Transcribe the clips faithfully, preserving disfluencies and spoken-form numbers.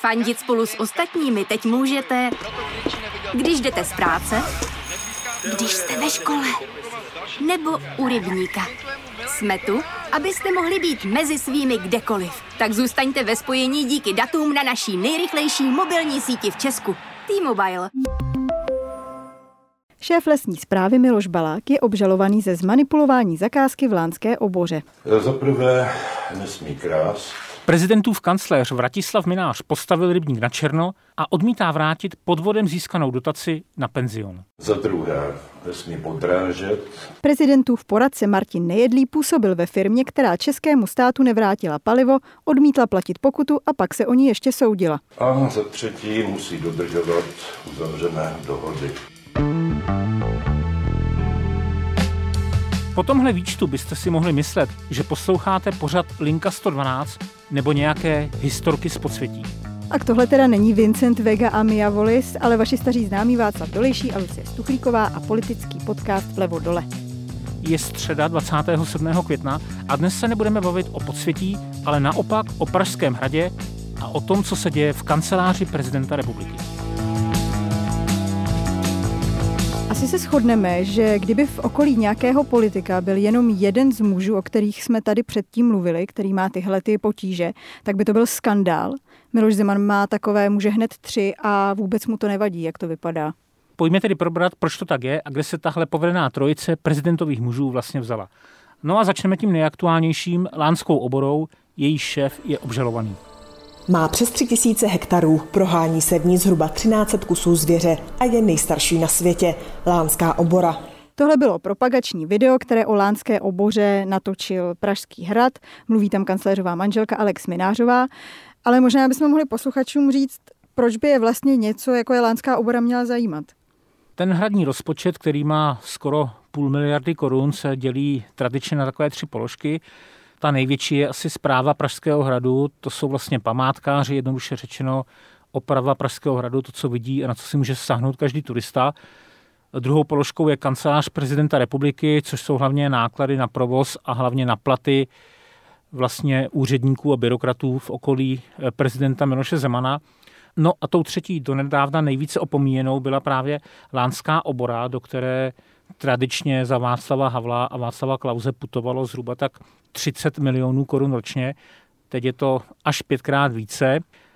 Fandit spolu s ostatními teď můžete, když jdete z práce, když jste ve škole, nebo u rybníka. Jsme tu, abyste mohli být mezi svými kdekoliv. Tak zůstaňte ve spojení díky datům na naší nejrychlejší mobilní síti v Česku. T-Mobile. Šéf lesní správy Miloš Balák je obžalovaný ze zmanipulování zakázky v Lánské Oboře. Za prvé nesmí krást. Prezidentův kancléř Vratislav Mynář postavil rybník na černo a odmítá vrátit podvodem získanou dotaci na penzion. Za druhé nesmí podrážet. Prezidentův poradce Martin Nejedlý působil ve firmě, která českému státu nevrátila palivo, odmítla platit pokutu a pak se o ní ještě soudila. A za třetí musí dodržovat uzavřené dohody. Po tomhle výčtu byste si mohli myslet, že posloucháte pořad Linka sto dvanáct nebo nějaké historky z podsvětí. A tohle teda není Vincent Vega a Mia Wallis, ale vaši staří známí Václav Dolejší a Lucie Stuchlíková a politický podcast Vlevo dole. Je středa dvacátého sedmého května a dnes se nebudeme bavit o podsvětí, ale naopak o Pražském hradě a o tom, co se děje v kanceláři prezidenta republiky. Asi se shodneme, že kdyby v okolí nějakého politika byl jenom jeden z mužů, o kterých jsme tady předtím mluvili, který má tyhle ty potíže, tak by to byl skandál. Miloš Zeman má takové muže hned tři a vůbec mu to nevadí, jak to vypadá. Pojďme tedy probrat, proč to tak je a kde se tahle povedená trojice prezidentových mužů vlastně vzala. No a začneme tím nejaktuálnějším, Lánskou Oborou, její šéf je obžalovaný. Má přes tři tisíce hektarů, prohání se v ní zhruba třináct set kusů zvěře a je nejstarší na světě. Lánská Obora. Tohle bylo propagační video, které o Lánské Oboře natočil Pražský hrad. Mluví tam kancléřová manželka Alex Mynářová. Ale možná bychom mohli posluchačům říct, proč by je vlastně něco, jako je Lánská Obora, měla zajímat. Ten hradní rozpočet, který má skoro půl miliardy korun, se dělí tradičně na takové tři položky. Ta největší je asi správa Pražského hradu, to jsou vlastně památkáři, jednoduše řečeno oprava Pražského hradu, to, co vidí a na co si může sáhnout každý turista. Druhou položkou je kancelář prezidenta republiky, což jsou hlavně náklady na provoz a hlavně na platy vlastně úředníků a byrokratů v okolí prezidenta Miloše Zemana. No a tou třetí, donedávna nejvíce opomíjenou, byla právě Lánská Obora, do které tradičně za Václava Havla a Václava Klause putovalo zhruba tak třicet milionů korun ročně. Teď je to až pětkrát více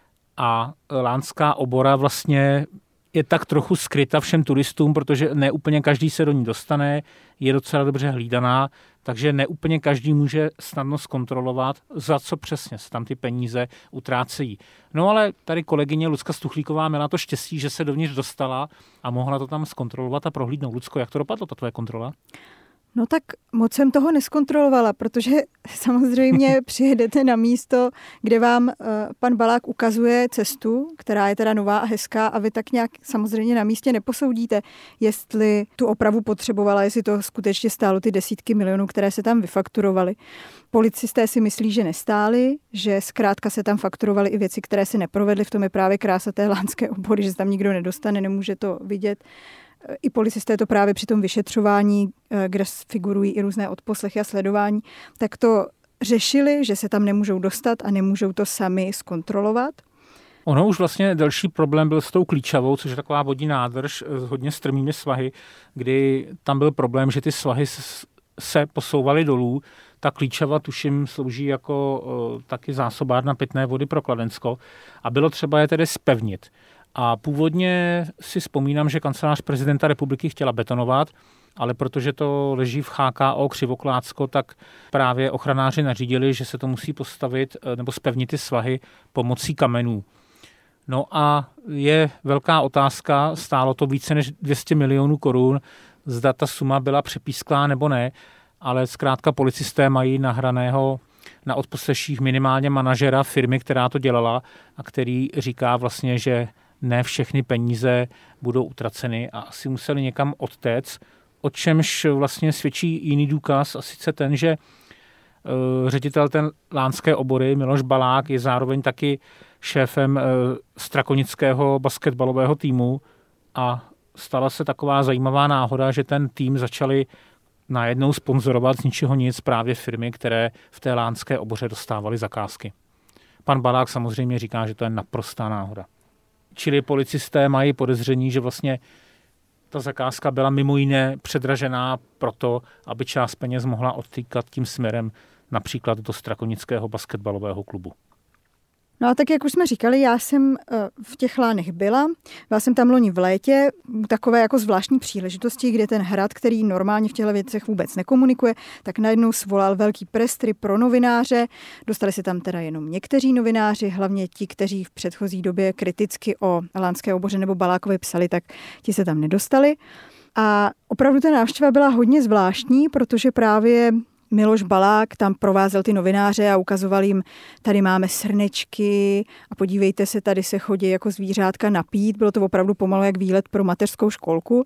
a Lánská Obora vlastně je tak trochu skryta všem turistům, protože ne úplně každý se do ní dostane, je docela dobře hlídaná, takže ne úplně každý může snadno zkontrolovat, za co přesně se tam ty peníze utrácejí. No ale tady kolegyně Lucka Stuchlíková měla to štěstí, že se dovnitř dostala a mohla to tam zkontrolovat a prohlídnout. Lucko, jak to dopadlo, ta tvoje kontrola? No tak moc jsem toho neskontrolovala, protože samozřejmě přijedete na místo, kde vám uh, pan Balák ukazuje cestu, která je teda nová a hezká a vy tak nějak samozřejmě na místě neposoudíte, jestli tu opravu potřebovala, jestli to skutečně stálo ty desítky milionů, které se tam vyfakturovaly. Policisté si myslí, že nestály, že zkrátka se tam fakturovaly i věci, které se neprovedly, v tom je právě krása té Lánské Obory, že se tam nikdo nedostane, nemůže to vidět. I policisté to právě při tom vyšetřování, kde figurují i různé odposlechy a sledování, tak to řešili, že se tam nemůžou dostat a nemůžou to sami zkontrolovat. Ono už vlastně další problém byl s tou Klíčavou, což je taková vodní nádrž s hodně strmými svahy, kdy tam byl problém, že ty svahy se posouvaly dolů. Ta Klíčava, tuším, slouží jako uh, taky zásobárna pitné vody pro Kladensko a bylo třeba je tedy zpevnit. A původně si vzpomínám, že kancelář prezidenta republiky chtěla betonovat, ale protože to leží v H K O Křivoklátsko, tak právě ochranáři nařídili, že se to musí postavit nebo zpevnit ty svahy pomocí kamenů. No a je velká otázka, stálo to více než dvě stě milionů korun, zda ta suma byla přepísklá nebo ne, ale zkrátka policisté mají nahraného na odposleších minimálně manažera firmy, která to dělala a který říká vlastně, že ne všechny peníze budou utraceny a asi museli někam odtéct, o čemž vlastně svědčí jiný důkaz, a sice ten, že uh, ředitel ten Lánské Obory Miloš Balák je zároveň taky šéfem uh, strakonického basketbalového týmu a stala se taková zajímavá náhoda, že ten tým začali najednou sponzorovat z ničeho nic právě firmy, které v té Lánské Oboře dostávaly zakázky. Pan Balák samozřejmě říká, že to je naprostá náhoda. Čili policisté mají podezření, že vlastně ta zakázka byla mimo jiné předražená proto, aby část peněz mohla odtýkat tím směrem například do Strakonického basketbalového klubu. No a tak, jak už jsme říkali, já jsem v těch Lánech byla. Byla jsem tam loni v létě, takové jako zvláštní příležitosti, kde ten hrad, který normálně v těchto věcech vůbec nekomunikuje, tak najednou svolal velký press trip pro novináře. Dostali se tam teda jenom někteří novináři, hlavně ti, kteří v předchozí době kriticky o Lánské oboře nebo Balákovi psali, tak ti se tam nedostali. A opravdu ta návštěva byla hodně zvláštní, protože právě Miloš Balák tam provázel ty novináře a ukazoval jim, tady máme srnečky a podívejte se, tady se chodí jako zvířátka napít. Bylo to opravdu pomalu jak výlet pro mateřskou školku.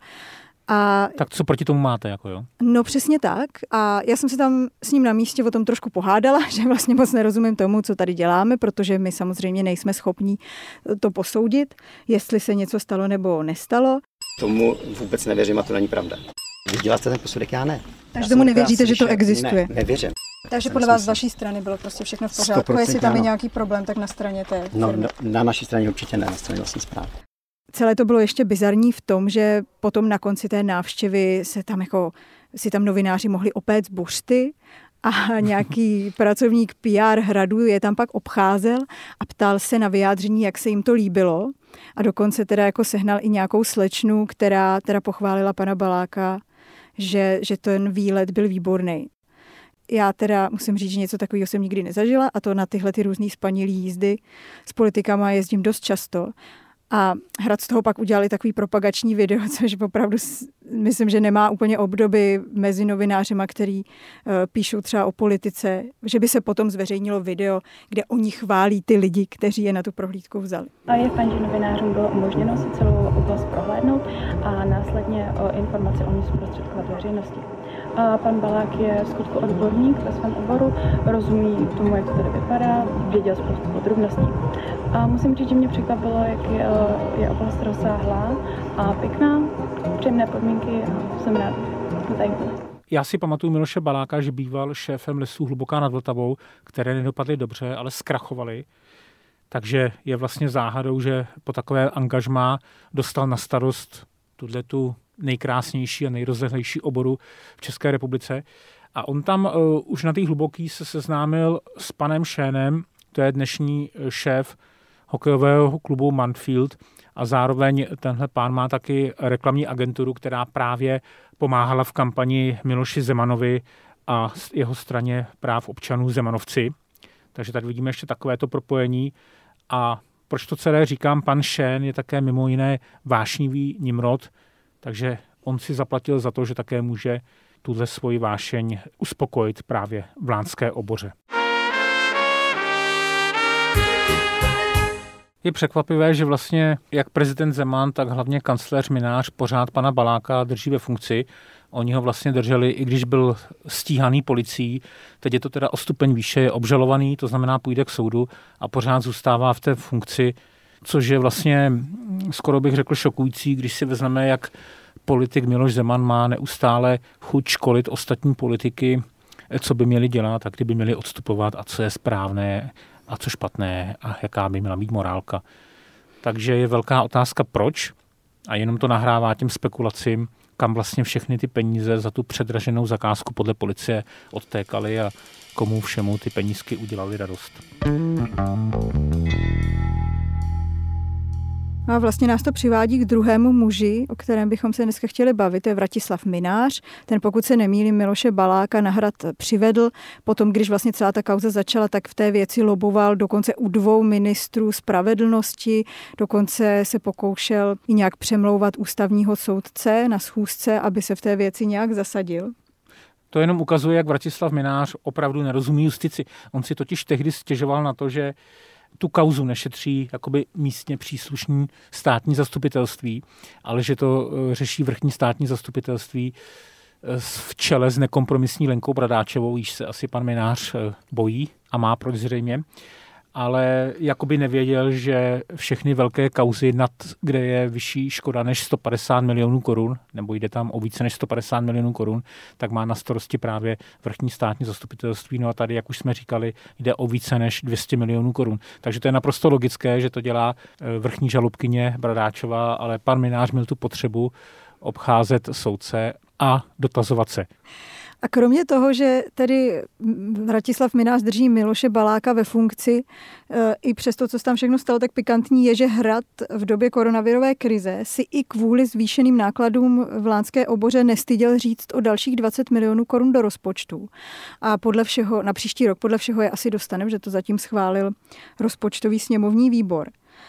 A tak co proti tomu máte? Jako jo? No přesně tak. A já jsem se tam s ním na místě o tom trošku pohádala, že vlastně moc nerozumím tomu, co tady děláme, protože my samozřejmě nejsme schopní to posoudit, jestli se něco stalo nebo nestalo. Tomu vůbec nevěřím a to není pravda. Vy děláte ten posudek, já ne. Takže tomu nevěříte, že to existuje? Ne, nevěřím. Takže podle vás z vaší strany bylo prostě všechno v pořádku. Jestli tam je nějaký problém, tak na straně té firmy. No, na naší straně určitě ne, na straně vlastní správy. Celé to bylo ještě bizarní v tom, že potom na konci té návštěvy se tam jako, si tam novináři mohli opéct buřty a nějaký pracovník P R hradu je tam pak obcházel a ptal se na vyjádření, jak se jim to líbilo. A dokonce teda jako sehnal i nějakou slečnu, která teda pochválila pana Baláka, že, že ten výlet byl výborný. Já teda musím říct, že něco takového jsem nikdy nezažila a to na tyhle ty různý spanilý jízdy s politikama jezdím dost často. A Hrad z toho pak udělali takový propagační video, což opravdu myslím, že nemá úplně obdoby mezi novinářima, který uh, píšou třeba o politice, že by se potom zveřejnilo video, kde oni chválí ty lidi, kteří je na tu prohlídku vzali. A je fajn, že novinářům bylo umožněno si celou oblast prohlédnout a následně o informace o ní zprostředkovat veřejnosti. A pan Balák je skutku odborník ve svém oboru, rozumí tomu, jak to tady vypadá, věděl spoustu podrobností. A musím říct, že mě překvapilo, jak je, je oblast rozsáhlá a pěkná, příjemné podmínky a jsem rád, že tady bylo. Já si pamatuju Miloše Baláka, že býval šéfem Lesů Hluboká nad Vltavou, které nedopadly dobře, ale zkrachovaly. Takže je vlastně záhadou, že po takové angažmá dostal na starost tuhletu nejkrásnější a nejrozlehlejší oboru v České republice. A on tam uh, už na té Hluboký se seznámil s panem Šénem, to je dnešní šéf hokejového klubu Manfield a zároveň tenhle pán má taky reklamní agenturu, která právě pomáhala v kampani Miloši Zemanovi a jeho straně práv občanů Zemanovci. Takže tady vidíme ještě takovéto propojení. A proč to celé říkám, pan Šén je také mimo jiné vášnivý Nimrod, takže on si zaplatil za to, že také může tuhle svoji vášeň uspokojit právě v Lánské oboře. Je překvapivé, že vlastně jak prezident Zeman, tak hlavně kancléř Mynář pořád pana Baláka drží ve funkci. Oni ho vlastně drželi, i když byl stíhaný policií. Teď je to teda o stupeň výše, je obžalovaný, to znamená půjde k soudu a pořád zůstává v té funkci, což je vlastně skoro bych řekl šokující, když si vezmeme, jak politik Miloš Zeman má neustále chuť školit ostatní politiky, co by měli dělat a kdy by měli odstupovat a co je správné a co špatné a jaká by měla být morálka. Takže je velká otázka proč a jenom to nahrává těm spekulacím, kam vlastně všechny ty peníze za tu předraženou zakázku podle policie odtékaly a komu všemu ty penízky udělali radost. No a vlastně nás to přivádí k druhému muži, o kterém bychom se dneska chtěli bavit, to je Vratislav Mynář. Ten, pokud se nemýlím, Miloše Baláka na Hrad přivedl. Potom, když vlastně celá ta kauza začala, tak v té věci loboval dokonce u dvou ministrů spravedlnosti. Dokonce se pokoušel i nějak přemlouvat ústavního soudce na schůzce, aby se v té věci nějak zasadil. To jenom ukazuje, jak Vratislav Mynář opravdu nerozumí justici. On si totiž tehdy stěžoval na to, že tu kauzu nešetří jakoby místně příslušní státní zastupitelství, ale že to řeší vrchní státní zastupitelství v čele s nekompromisní Lenkou Bradáčovou, již se asi pan Mynář bojí a má proč zřejmě. ale jakoby nevěděl, že všechny velké kauzy, nad, kde je vyšší škoda než sto padesát milionů korun, nebo jde tam o více než sto padesát milionů korun, tak má na starosti právě vrchní státní zastupitelství. No a tady, jak už jsme říkali, jde o více než dvě stě milionů korun. Takže to je naprosto logické, že to dělá vrchní žalobkyně Bradáčová, ale pan Mynář měl tu potřebu obcházet soudce a dotazovat se. A kromě toho, že tedy Vratislav Mynář drží Miloše Baláka ve funkci, i přes to, co se tam všechno stalo, tak pikantní je, že Hrad v době koronavirové krize si i kvůli zvýšeným nákladům v Lánské Oboře nestyděl říct o dalších dvacet milionů korun do rozpočtu. A podle všeho, na příští rok, podle všeho je asi dostanem, že to zatím schválil rozpočtový sněmovní výbor.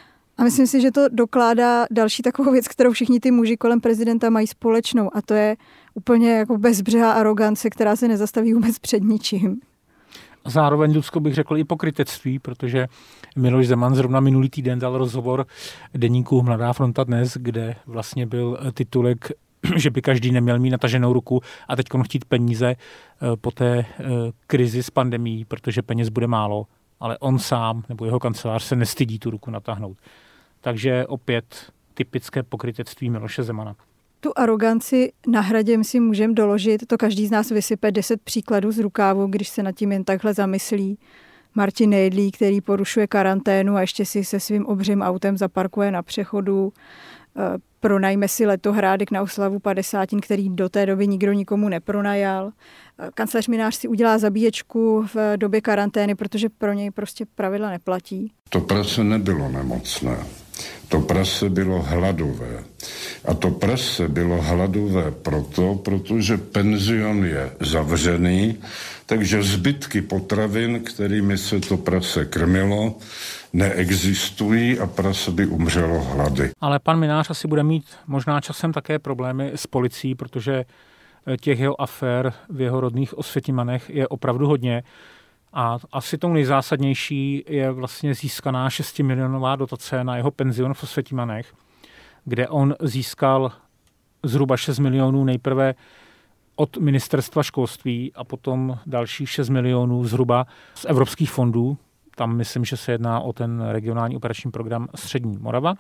A myslím si, že to dokládá další takovou věc, kterou všichni ty muži kolem prezidenta mají společnou, a to je úplně jako bezbřehá arogance, která se nezastaví vůbec před ničím. Zároveň, Lucko, bych řekl i pokrytectví, protože Miloš Zeman zrovna minulý týden dal rozhovor deníku Mladá fronta dnes, kde vlastně byl titulek, že by každý neměl mít nataženou ruku a teď chtít peníze po té krizi s pandemií, protože peněz bude málo, ale on sám nebo jeho kancelář se nestydí tu ruku natáhnout. Takže opět typické pokrytectví Miloše Zemana. Tu aroganci na Hradě si můžeme doložit, to každý z nás vysype deset příkladů z rukávu, když se nad tím jen takhle zamyslí. Martin Nejedlý, který porušuje karanténu a ještě si se svým obřím autem zaparkuje na přechodu. Pronajme si letohrádek na oslavu padesátin, který do té doby nikdo nikomu nepronajal. Kancléř Mynář si udělá zabíječku v době karantény, protože pro něj prostě pravidla neplatí. To prase nebylo nemocné. To prase bylo hladové. A to prase bylo hladové proto, protože penzion je zavřený, takže zbytky potravin, kterými se to prase krmilo, neexistují a prase by umřelo hlady. Ale pan Mynář asi bude mít možná časem také problémy s policií, protože těch jeho afér v jeho rodných Osvětimanech je opravdu hodně. A asi tou nejzásadnější je vlastně získaná šestimilionová dotace na jeho penzion v Osvětimanech, kde on získal zhruba šest milionů nejprve od ministerstva školství a potom dalších šest milionů zhruba z evropských fondů. Tam myslím, že se jedná o ten regionální operační program Střední Morava.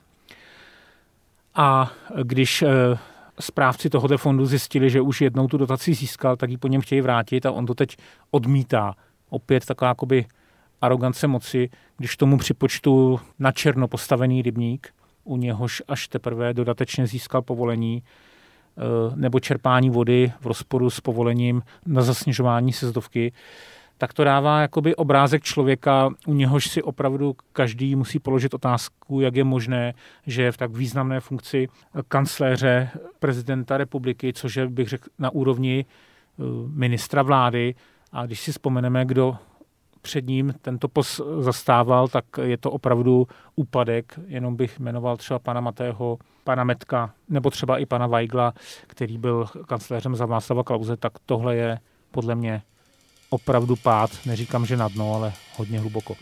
A když správci tohoto fondu zjistili, že už jednou tu dotaci získal, tak ji po něm chtějí vrátit a on to teď odmítá. Opět taková jakoby arogance moci, když tomu připočtu na černo postavený rybník, u něhož až teprve dodatečně získal povolení, nebo čerpání vody v rozporu s povolením na zasněžování sjezdovky, tak to dává jakoby obrázek člověka, u něhož si opravdu každý musí položit otázku, jak je možné, že je v tak významné funkci kancléře prezidenta republiky, což je, bych řekl, na úrovni ministra vlády. A když si vzpomeneme, kdo před ním tento post zastával, tak je to opravdu úpadek. Jenom bych jmenoval třeba pana Matého, pana Metka, nebo třeba i pana Weigla, který byl kancléřem za Václava Klause, tak tohle je podle mě opravdu pád. Neříkám, že na dno, ale hodně hluboko.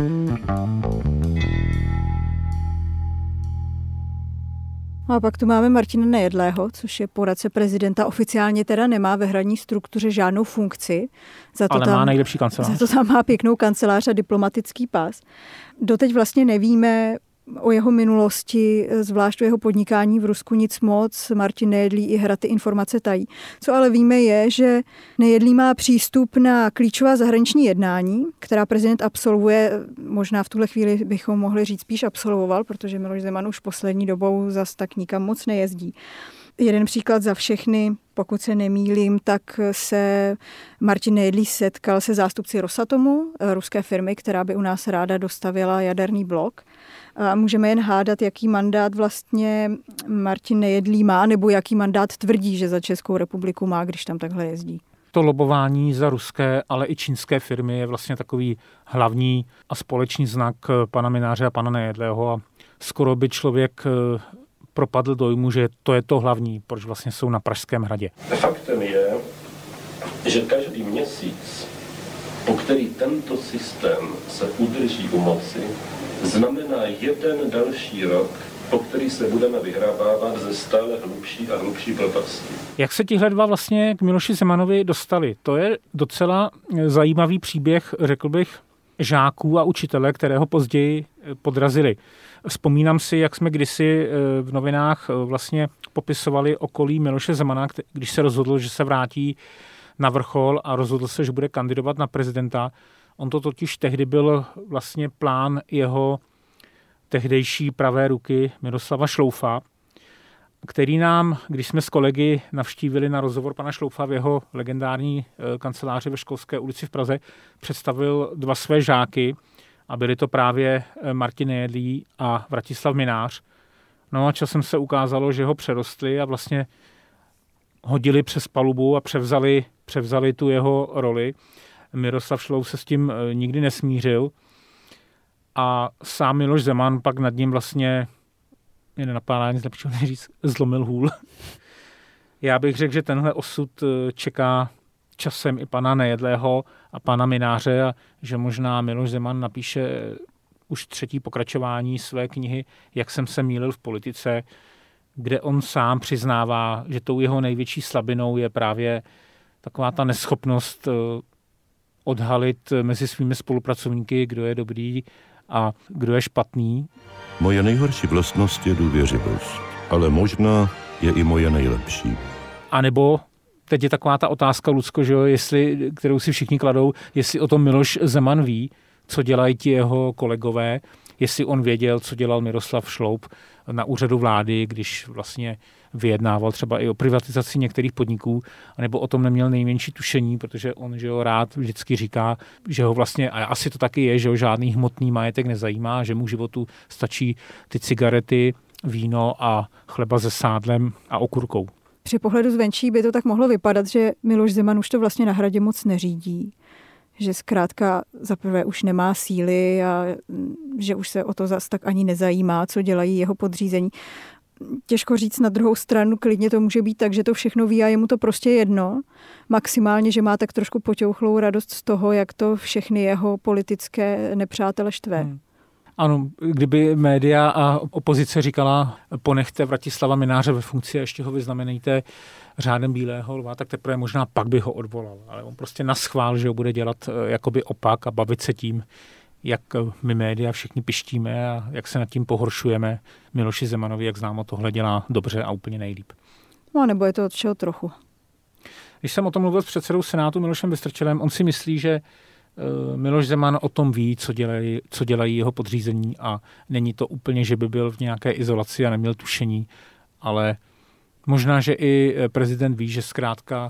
A pak tu máme Martina Nejedlého, což je poradce prezidenta. Oficiálně teda nemá ve hradní struktuře žádnou funkci. Za to Ale tam, má nejlepší kancelář. Za to tam má pěknou kancelář a diplomatický pas. Doteď vlastně nevíme o jeho minulosti, zvlášť o jeho podnikání v Rusku nic moc. Martin Nejedlý i Hrad ty informace tají. Co ale víme je, že Nejedlý má přístup na klíčová zahraniční jednání, která prezident absolvuje, možná v tuhle chvíli bychom mohli říct spíš absolvoval, protože Miloš Zeman už poslední dobou zas tak nikam moc nejezdí. Jeden příklad za všechny, pokud se nemýlím, tak se Martin Nejedlý setkal se zástupci Rosatomu, ruské firmy, která by u nás ráda dostavila jaderný blok. A můžeme jen hádat, jaký mandát vlastně Martin Nejedlý má, nebo jaký mandát tvrdí, že za Českou republiku má, když tam takhle jezdí. To lobování za ruské, ale i čínské firmy je vlastně takový hlavní a společný znak pana Mynáře a pana Nejedlého. A skoro by člověk propadl dojmu, že to je to hlavní, proč vlastně jsou na Pražském hradě. Faktem je, že každý měsíc, po který tento systém se udrží u moci, znamená jeden další rok, po který se budeme vyhrabávat ze stále hlubší a hlubší propasti. Jak se tihle dva vlastně k Miloši Zemanovi dostali? To je docela zajímavý příběh, řekl bych, žáků a učitele, které ho později podrazili. Vzpomínám si, jak jsme kdysi v novinách vlastně popisovali okolí Miloše Zemana, když se rozhodl, že se vrátí na vrchol a rozhodl se, že bude kandidovat na prezidenta. On to totiž tehdy byl vlastně plán jeho tehdejší pravé ruky Miroslava Šloufa, který nám, když jsme s kolegy navštívili na rozhovor pana Šloufa v jeho legendární kanceláři ve Školské ulici v Praze, představil dva své žáky a byli to právě Martin Nejedlý a Vratislav Mynář. No a časem se ukázalo, že ho přerostli a vlastně hodili přes palubu a převzali, převzali tu jeho roli. Miroslav Šlouf se s tím nikdy nesmířil a sám Miloš Zeman pak nad ním vlastně, mě nenapadá nic lepšího než říct, zlomil hůl. Já bych řekl, že tenhle osud čeká časem i pana Nejedlého a pana Mynáře a že možná Miloš Zeman napíše už třetí pokračování své knihy Jak jsem se mýlil v politice, kde on sám přiznává, že tou jeho největší slabinou je právě taková ta neschopnost odhalit mezi svými spolupracovníky, kdo je dobrý a kdo je špatný. Moje nejhorší vlastnost je důvěřivost, ale možná je i moje nejlepší. A nebo teď je taková ta otázka, Lucko, že jo, jestli, kterou si všichni kladou, jestli o tom Miloš Zeman ví, co dělají ti jeho kolegové, jestli on věděl, co dělal Miroslav Šloup na úřadu vlády, když vlastně vyjednával třeba i o privatizaci některých podniků, anebo o tom neměl nejmenší tušení, protože on, že ho rád vždycky říká, že ho vlastně, a asi to taky je, že ho žádný hmotný majetek nezajímá, že mu životu stačí ty cigarety, víno a chleba se sádlem a okurkou. Při pohledu zvenčí by to tak mohlo vypadat, že Miloš Zeman už to vlastně na Hradě moc neřídí. Že zkrátka zaprvé už nemá síly a že už se o to zas tak ani nezajímá, co dělají jeho podřízení. Těžko říct, na druhou stranu klidně to může být tak, že to všechno ví a je mu to prostě jedno. Maximálně, že má tak trošku poťouchlou radost z toho, jak to všechny jeho politické nepřátele štve. Hmm. Ano, kdyby média a opozice říkala, ponechte Vratislava Mynáře ve funkci a ještě ho vyznamenejte řádem bílého lva, tak teprve možná pak by ho odvolal. Ale on prostě naschvál, že ho bude dělat jakoby opak a bavit se tím, jak my média všichni pištíme a jak se nad tím pohoršujeme. Miloši Zemanovi, jak známo, tohle dělá dobře a úplně nejlíp. No, nebo je to od čeho trochu. Když jsem o tom mluvil s předsedou Senátu Milošem Vystrčilem, on si myslí, že Miloš Zeman o tom ví, co dělají, co dělají jeho podřízení a není to úplně, že by byl v nějaké izolaci a neměl tušení, ale možná, že i prezident ví, že zkrátka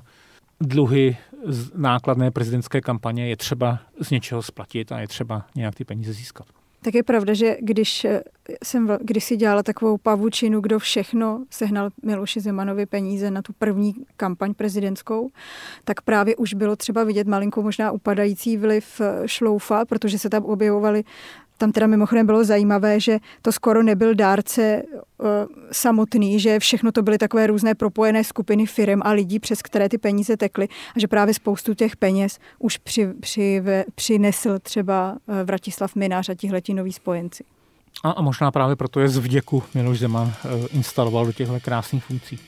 dluhy z nákladné prezidentské kampaně je třeba z něčeho splatit a je třeba nějak ty peníze získat. Tak je pravda, že když jsem když si dělala takovou pavučinu, kdo všechno sehnal Miloši Zemanovi peníze na tu první kampaň prezidentskou, tak právě už bylo třeba vidět malinko možná upadající vliv Šloufa, protože se tam objevovaly. Tam teda mimochodem bylo zajímavé, že to skoro nebyl dárce uh, samotný, že všechno to byly takové různé propojené skupiny firem a lidí, přes které ty peníze tekly a že právě spoustu těch peněz už při, při, přinesl třeba Vratislav Mynář a tihleti noví spojenci. A, a možná právě proto je z vděku Miloš Zeman uh, instaloval do těchto krásných funkcí.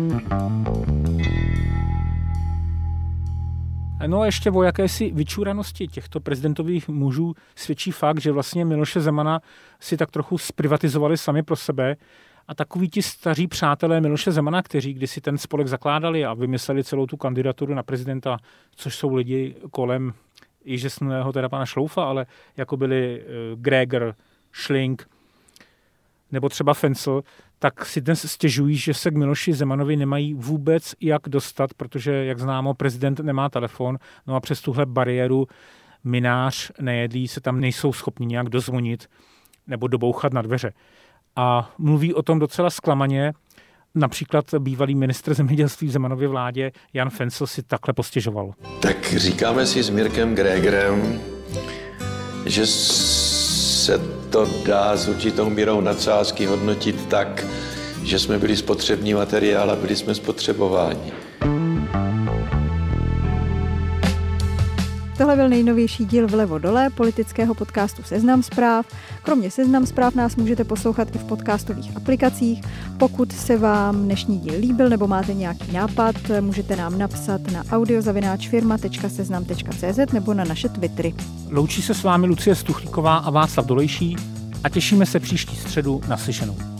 No a ještě o jakési vyčúranosti těchto prezidentových mužů svědčí fakt, že vlastně Miloše Zemana si tak trochu zprivatizovali sami pro sebe a takoví ti staří přátelé Miloše Zemana, kteří kdysi ten spolek zakládali a vymysleli celou tu kandidaturu na prezidenta, což jsou lidi kolem již zesnulého teda pana Šloufa, ale jako byli Grégr, Schlink nebo třeba Fencl, tak si dnes stěžují, že se k Miloši Zemanovi nemají vůbec jak dostat, protože, jak známo, prezident nemá telefon, no a přes tuhle bariéru Mynář, Nejedlý se tam nejsou schopni nějak dozvonit nebo dobouchat na dveře. A mluví o tom docela zklamaně. Například bývalý ministr zemědělství v Zemanově vládě Jan Fencl si takhle postěžoval. Tak říkáme si s Mirkem Grégrem, že se to dá s určitou mírou nadsázky hodnotit tak, že jsme byli spotřební materiál a byli jsme spotřebováni. Tohle byl nejnovější díl Vlevo dole politického podcastu Seznam zpráv. Kromě Seznam zpráv nás můžete poslouchat i v podcastových aplikacích. Pokud se vám dnešní díl líbil nebo máte nějaký nápad, můžete nám napsat na audio zavináč firma tečka seznam tečka cé zet nebo na naše Twittery. Loučí se s vámi Lucie Stuchlíková a Václav Dolejší a těšíme se příští středu na slyšenou.